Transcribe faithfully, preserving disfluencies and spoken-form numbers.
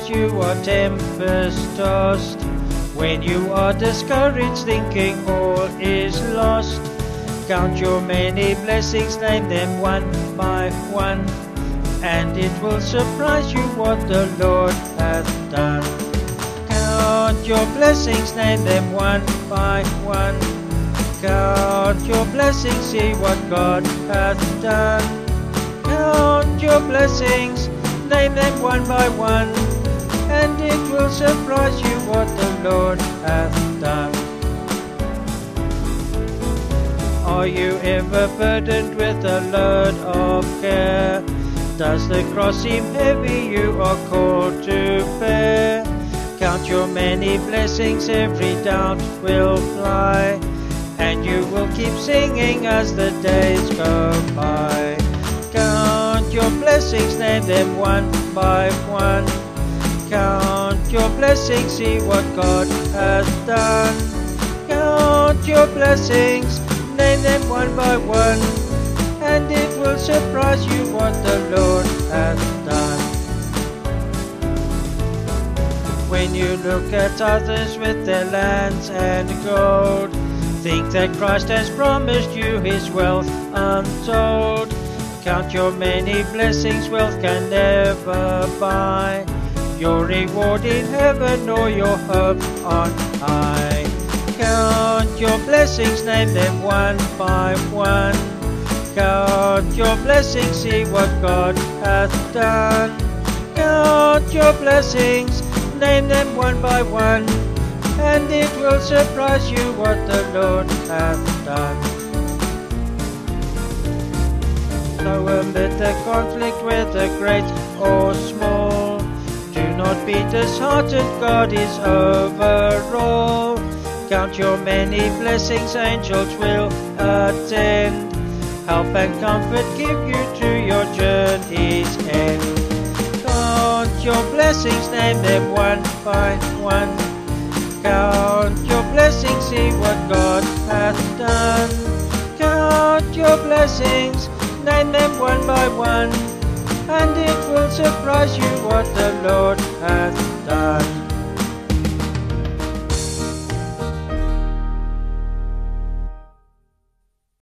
times you are tempest-tossed, when you are discouraged, thinking all is lost, count your many blessings, name them one by one, and it will surprise you what the Lord hath done. Count your blessings, name them one by one. Count your blessings, see what God hath done. Count your blessings, name them one by one, and it will surprise you what the Lord hath done. Are you ever burdened with a load of care? Does the cross seem heavy you are called to bear? Count your many blessings, every doubt will fly, and you will keep singing as the days go by. Count your blessings, name them one by one. Count your blessings, see what God has done. Count your blessings, name them one by one, and it will surprise you what the Lord hath done. When you look at others with their lands and gold, think that Christ has promised you his wealth untold. Count your many blessings, wealth can never buy your reward in heaven or your hope on high. Count your blessings, name them one by one. Count your blessings, see what God hath done. Count your blessings, name them one by one, and it will surprise you what the Lord hath done. So amid the conflict, whether great or small, do not be disheartened, God is over all. Count your many blessings, angels will attend, help and comfort give you to your journey's end. Count your blessings, name them one by one. Count your blessings, see what God hath done. Count your blessings, name them one by one, and it will surprise you what the Lord hath done.